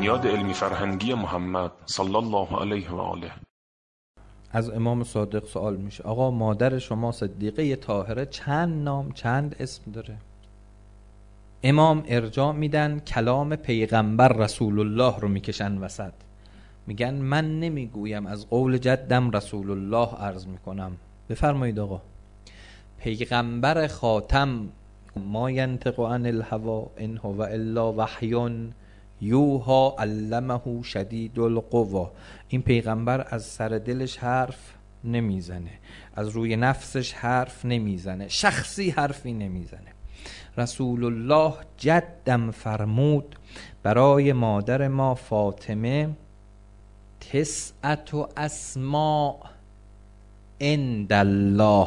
بنیاد علمی فرهنگی محمد صلی الله علیه و آله. از امام صادق سوال میشه آقا مادر شما صدیقه طاهره چند نام چند اسم داره؟ امام ارجاع میدن کلام پیغمبر رسول الله رو میکشن وسط، میگن من نمیگویم از قول جدم رسول الله عرض میکنم. بفرمایید آقا. پیغمبر خاتم ما ینطق عن الهوی ان هو الا وحی یوحی علمه شدید القوی. این پیغمبر از سر دلش حرف نمیزنه، از روی نفسش حرف نمیزنه، شخصی حرفی نمیزنه. رسول الله جدم فرمود برای مادر ما فاطمه 9 اسماء عند الله.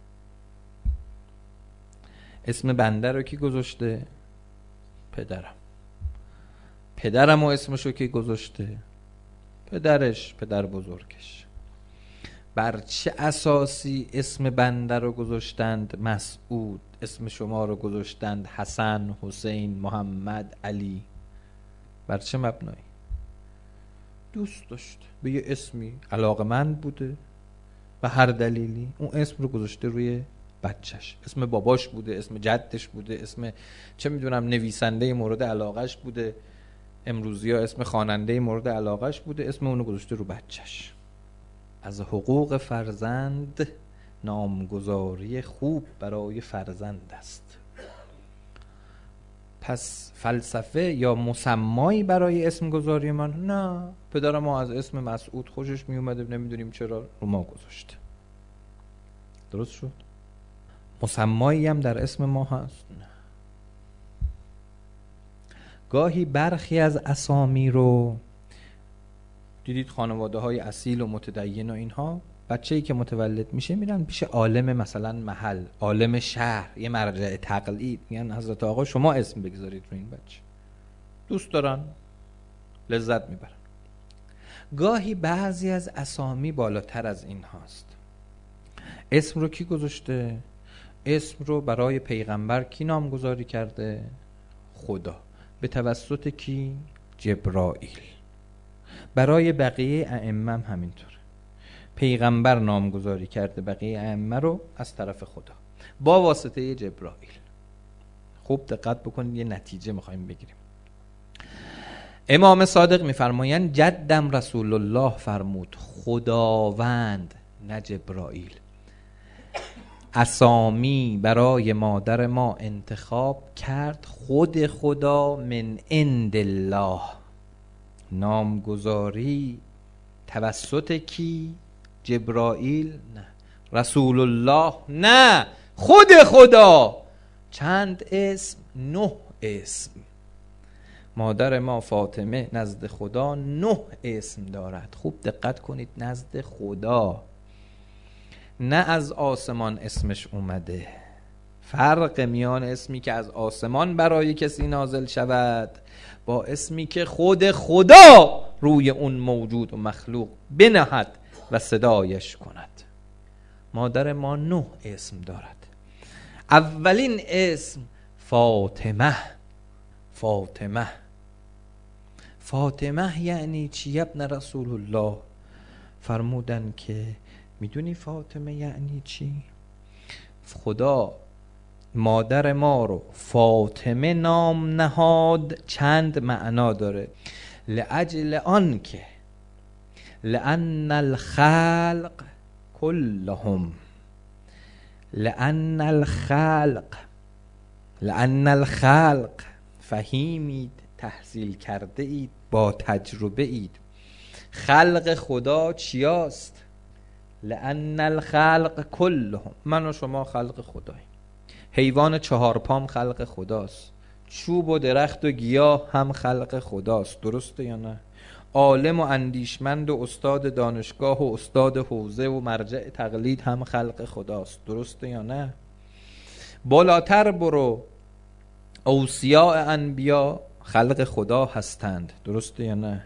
اسم بنده رو کی گذاشته؟ پدرم. پدرم و اسمشو کی گذاشته؟ پدرش، پدر بزرگش. بر چه اساسی اسم بنده رو گذاشتند مسعود، اسم شما رو گذاشتند حسن، حسین، محمد، علی؟ بر چه مبنایی؟ دوست داشت به یه اسمی علاقمند بوده، به هر دلیلی اون اسم رو گذاشته روی بچهش. اسم باباش بوده، اسم جدش بوده، اسم چه میدونم نویسنده مورد علاقش بوده، امروزی ها اسم خواننده مورد علاقش بوده، اسم اونو گذاشته رو بچهش. از حقوق فرزند نامگذاری خوب برای فرزند است. پس فلسفه یا مسمایی برای اسم گذاری من؟ نه. پدر ما از اسم مسعود خوشش می اومده، نمیدونیم چرا رو ما گذاشته. درست شد؟ مسمایی هم در اسم ما هست؟ نه. گاهی برخی از اسامی رو دیدید خانواده های اصیل و متدین و اینها، بچه‌ای که متولد میشه میرن پیش عالم مثلا محل، عالم شهر، یه مرجع تقلید، میگن حضرت آقا شما اسم بگذارید رو این بچه. دوست دارن، لذت میبرن. گاهی بعضی از اسامی بالاتر از این هاست. اسم رو کی گذاشته؟ اسم رو برای پیغمبر کی نامگذاری کرده؟ خدا. به توسط کی؟ جبرائیل. برای بقیه ائمه هم همینطوره. پیغمبر نامگذاری کرده بقیه ائمه رو از طرف خدا با واسطه جبرائیل. خوب دقت بکنید، یه نتیجه میخوایم بگیریم. امام صادق میفرمایند جدم رسول الله فرمود، خداوند نه جبرائیل اسامی برای مادر ما انتخاب کرد، خود خدا من عند الله. نامگذاری توسط کی؟ جبرائیل؟ نه. رسول الله؟ نه. خود خدا. چند اسم؟ 9 اسم. مادر ما فاطمه نزد خدا 9 اسم دارد. خوب دقت کنید، نزد خدا، نه از آسمان اسمش اومده. فرق میان اسمی که از آسمان برای کسی نازل شود با اسمی که خود خدا روی اون موجود و مخلوق بنهد و صدایش کند. مادر ما 9 اسم دارد. اولین اسم فاطمه. فاطمه. فاطمه یعنی چی ابن رسول الله؟ فرمودن که میدونی فاطمه یعنی چی؟ خدا مادر ما رو فاطمه نام نهاد، چند معنا داره. لأجل آن که لأن الخلق كلهم، لأن الخلق فهیمید، تحصیل کرده اید، با تجربه اید. خلق خدا چیاست؟ لأن الخلق كلهم، من و شما خلق خداییم. حیوان 4 پام خلق خداست، چوب و درخت و گیاه هم خلق خداست. درسته یا نه؟ عالم و اندیشمند و استاد دانشگاه و استاد حوزه و مرجع تقلید هم خلق خداست. درسته یا نه؟ بالاتر برو، اوصیاء انبیا خلق خدا هستند. درسته یا نه؟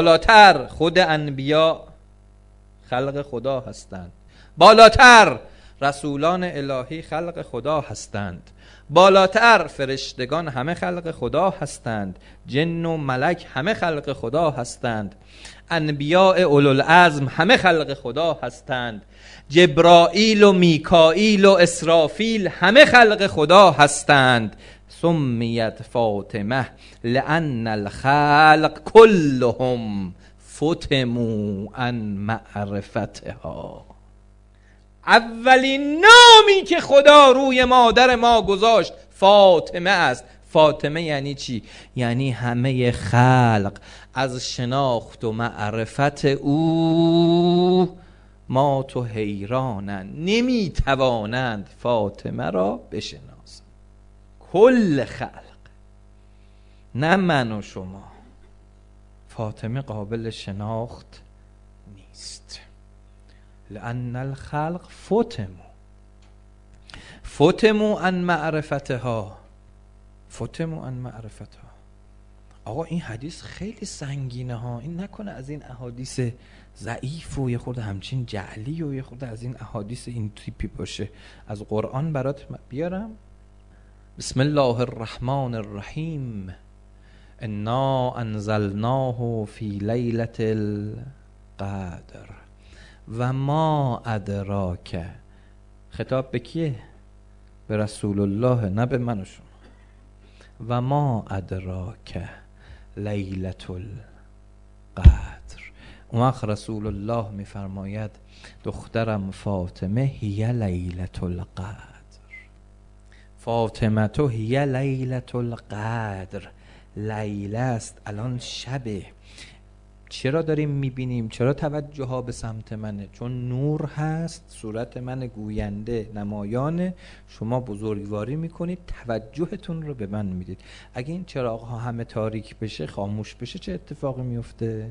بالاتر خود انبیا خلق خدا هستند. بالاتر رسولان الهی خلق خدا هستند، بالاتر فرشتگان همه خلق خدا هستند، جن و ملک همه خلق خدا هستند، انبیاء اولوالعزم همه خلق خدا هستند، جبرائیل و میکائیل و اسرافیل همه خلق خدا هستند. سمیت فاطمه لأن الخلق كلهم فتموا عن معرفتها. اولین نامی که خدا روی مادر ما گذاشت فاطمه است. فاطمه یعنی چی؟ یعنی همه خلق از شناخت و معرفت او ما تو حیرانند، نمیتوانند فاطمه را بشناسند. کل خلق، نه من و شما. فاطمه قابل شناخت نیست. لأن الخلق فتموا عن معرفتها. فتموا عن معرفتها. آقا این حدیث خیلی سنگینه ها. این نکنه از این احادیث ضعیف و یه خورده همچین جعلی و یه خورده از این احادیث این تیپی باشه. از قرآن برات بیارم. بسم الله الرحمن الرحیم. انا انزلناه فی لیلة القدر و ما ادراک. خطاب به کیه؟ به رسول الله، نه به من و شما. و ما ادراک لیلة القدر. اون وقت رسول الله میفرماید دخترم فاطمه هی لیلة القدر. فاطمه تو هی لیلة القدر. لیله است، الان شبه. چرا داریم میبینیم؟ چرا توجه ها به سمت منه؟ چون نور هست، صورت من گوینده نمایانه، شما بزرگواری میکنید، توجهتون رو به من میدید. اگه این چراغ ها همه تاریک بشه، خاموش بشه، چه اتفاقی میفته؟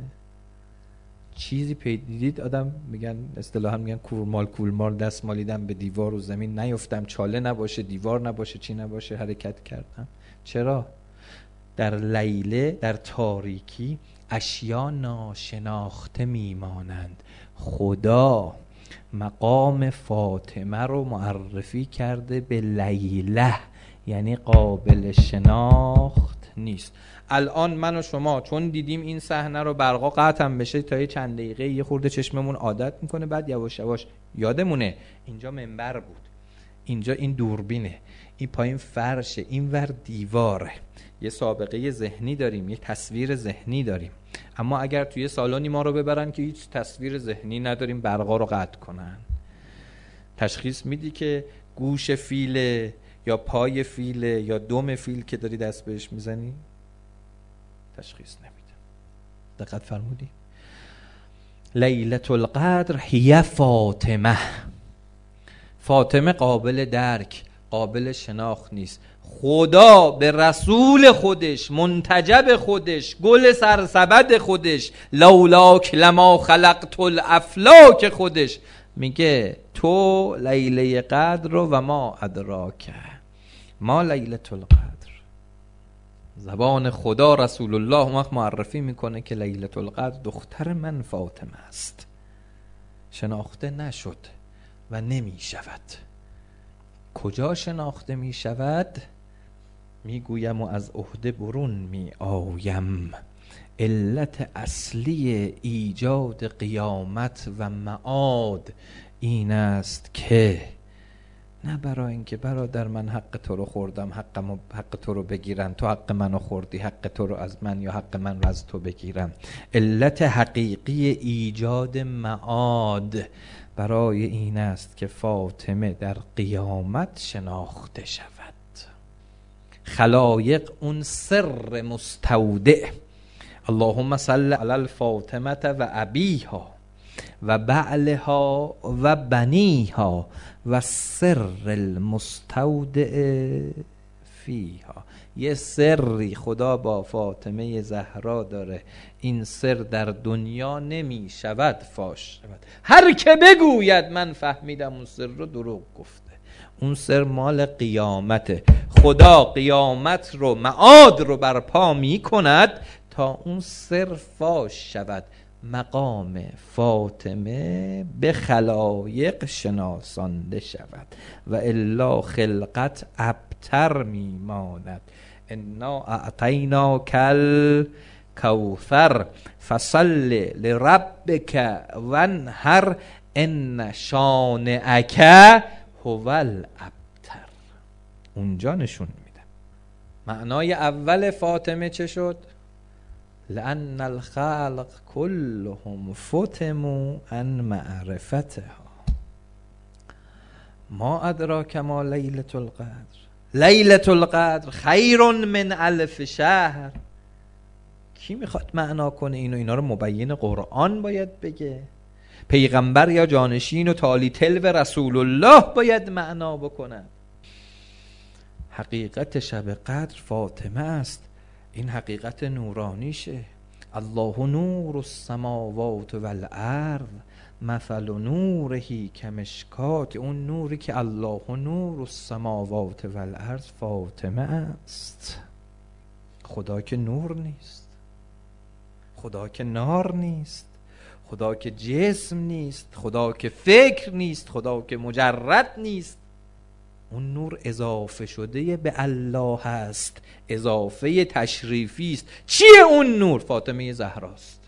چیزی دیدید آدم میگن، اصطلاحا میگن کولمال دست مالیدم به دیوار و زمین نیفتم، چاله نباشه، دیوار نباشه، چی نباشه، حرکت کردم. چرا؟ در لیله، در تاریکی اشیا ناشناخته میمانند. خدا مقام فاطمه رو معرفی کرده به لیله، یعنی قابل شناخت نیست. الان من و شما چون دیدیم این صحنه رو، برقا قطع بشه تا یه چند دقیقه یه خورده چشممون عادت میکنه، بعد یواش یواش یادمونه اینجا منبر بود، اینجا این دوربینه، این پایین فرشه، این ور دیواره. یه سابقه ذهنی داریم، یه تصویر ذهنی داریم. اما اگر توی سالونی ما رو ببرن که هیچ تصویر ذهنی نداریم، برقا رو قطع کنن، تشخیص میدی که گوش فیله یا پای فیله یا دم فیل که داری دست بهش میزنی؟ تشخیص نمیده. دقت فرمودی؟ لیلة القدر هی فاطمه. فاطمه قابل درک، قابل شناخت نیست. خدا به رسول خودش، منتجب خودش، گل سرسبد خودش، لولاک لما خلقت الافلاک خودش میگه تو لیله قدر رو و ما ادراک ما لیلة القدر. زبان خدا رسول الله اون وقت معرفی میکنه که لیلة القدر دختر من فاطمه است. شناخته نشد و نمی شود. کجا شناخته می شود؟ میگویم و از عهده برون می آیم. علت اصلی ایجاد قیامت و معاد این است که نه برای اینکه برادر من حق تو رو خوردم، حق تو رو بگیرن، تو حق منو خوردی، حق تو رو از من یا حق من رو از تو بگیرم. علت حقیقی ایجاد معاد برای این است که فاطمه در قیامت شناخته شود. خلایق اون سر مستودع، اللهم صل علی الفاطمه و ابیها و بعلها و بنیها و سر المستودع فیها. یه سری خدا با فاطمه زهرا داره، این سر در دنیا نمی شود فاش شود. هر که بگوید من فهمیدم اون سر رو، دروغ گفته. اون سر مال قیامته. خدا قیامت رو، معاد رو برپا می کند تا اون سر فاش شود. مقام فاطمه به خلایق شناسانده شود و الا خلقت ابتر میماند. انا اعطینا کل کوثر فصل لربک وانحر ان شانئک هو الابتر. اونجا نشون میده. معنای اول فاطمه چه شد؟ لأن الخلق كلهم فتموا عن معرفتها. ما ادراک ما لیلة القدر، لیلة القدر خیر من الف شهر. کی میخواد معنا کنه اینو؟ اینا رو مبین قرآن باید بگه، پیغمبر یا جانشین و تالی تلو رسول الله باید معنا بکنن. حقیقت شب قدر فاطمه است. این حقیقت نورانیشه. الله نور السماوات والارض مثل نوره کمشکات. اون نوری که الله نور السماوات والارض فاطمه است. خدا که نور نیست، خدا که نار نیست، خدا که جسم نیست، خدا که فکر نیست، خدا که مجرد نیست. اون نور اضافه شده به الله هست، اضافه تشریفی است. چیه اون نور؟ فاطمه زهراست.